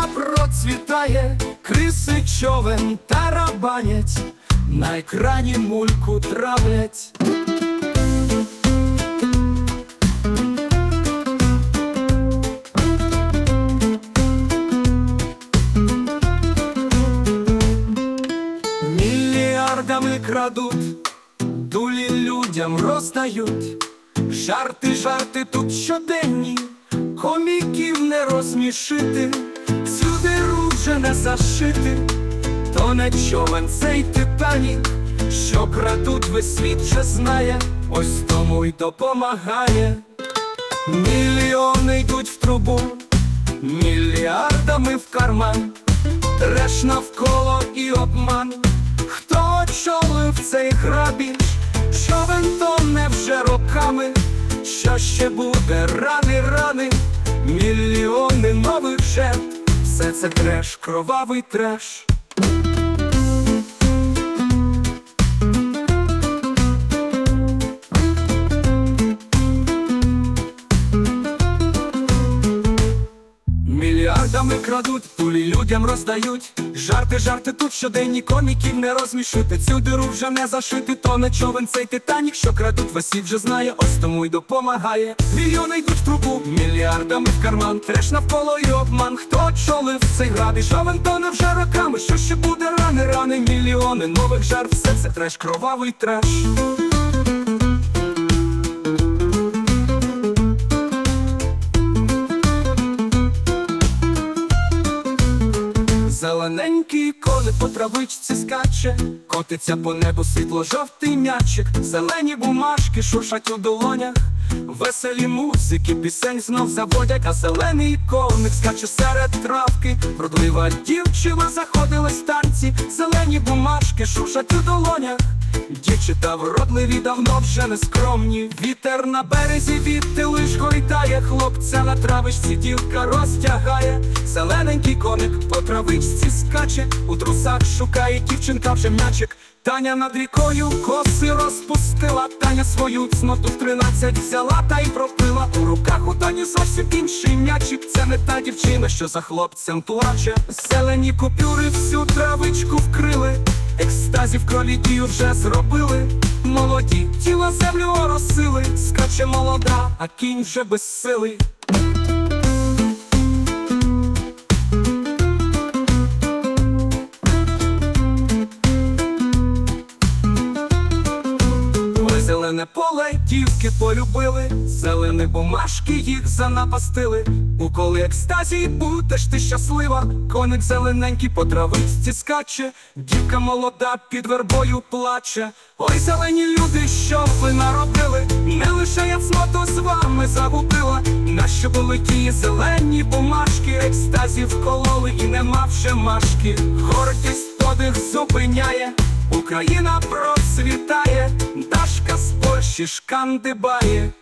процвітає, криси, човен, тарабанять, на екрані мульку травлять. Мільярдами крадуть, дулі людям роздають. Жарти тут щоденні, коміків не розсмішити, сюди вже не зашити. То не човен цей Титанік, що крадуть, весь світ вже знає, ось тому й допомагає. Мільйони йдуть в трубу, мільярдами в карман, треш навколо і обман. Хто очолив цей грабіж? Човен тоне вже роками. Що ще буде? Рани, мільйони нових жертв. Все це треш, кровавий треш. Мільярдами крадуть, пулі людям роздають. Жарти тут щоденні, коміків не розсмішити. Цю диру вже не зашити, то не човен цей Титанік, що крадуть, весь світ вже знає, ось тому й допомагає. Мільйони йдуть в трубу, мільярдами в карман, треш навколо і обман. Хто очолив цей грабіж? Човен тоне вже роками. Що ще буде? Рани, мільйони нових жертв. Все це треш, кровавий треш. Зелененький коник по травичці скаче, котиться по небу світло-жовтий м'ячик. Зелені бумажки шуршать у долонях, веселі музики пісень знов заводять. А зелений коник скаче серед травки, вродлива дівчина заходилась в танці. Зелені бумажки шуршать у долонях, дівчата вродливі, давно вже не скромні. Вітер на березі віти лиш гойдає, хлопця на травичці дівка розтягає. Зелененький коник по травичці скаче, у трусах шукає дівчинка вже м'ячик. Таня над рікою коси розпустила, Таня свою цноту в 13 взяла та й пропила. У руках у Тані зовсім інший м'ячик. Це не та дівчина, що за хлопцем плаче. Зелені купюри всю травичку вкрили, екстазів кролідію вже зробили. Молоді тіла землю оросили, скаче молода, а кінь вже безсилий. Зелене поле дівки полюбили, зелені бумажки їх занапастили. У коли екстазії будеш ти щаслива, коник зелененький по травичці скаче, дівка молода під вербою плаче. Ой, зелені люди, що ви наробили? Не лише я цноту з вами загубила. Нащо були ті зелені бумажки? Екстазі вкололи і нема вже машки. Гордість подих зупиняє, Україна процвітає, Дашка з Польщі шкандибає.